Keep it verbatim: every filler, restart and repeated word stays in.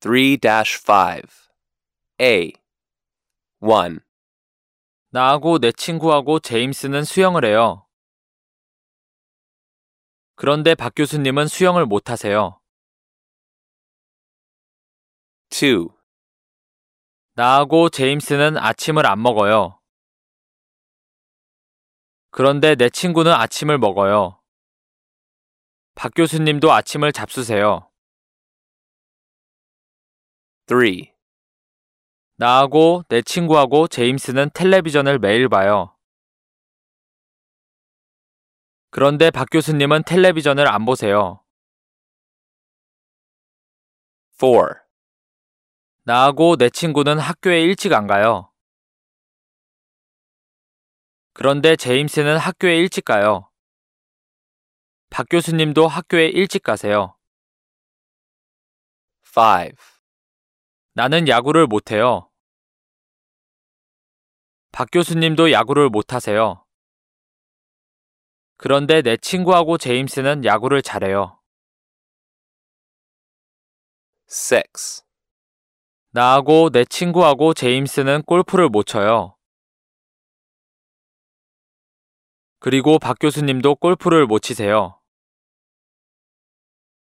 three dash five. A. one. 나하고 내 친구하고 제임스는 수영을 해요. 그런데 박 교수님은 수영을 못 하세요. two. 나하고 제임스는 아침을 안 먹어요. 그런데 내 친구는 아침을 먹어요. 박 교수님도 아침을 잡수세요. three. 나하고 내 친구하고 제임스는 텔레비전을 매일 봐요. 그런데 박 교수님은 텔레비전을 안 보세요. four. 나하고 내 친구는 학교에 일찍 안 가요. 그런데 제임스는 학교에 일찍 가요. 박 교수님도 학교에 일찍 가세요. five. 나는 야구를 못 해요. 박 교수님도 야구를 못 하세요. 그런데 내 친구하고 제임스는 야구를 잘해요. six. 나하고 내 친구하고 제임스는 골프를 못 쳐요. 그리고 박 교수님도 골프를 못 치세요.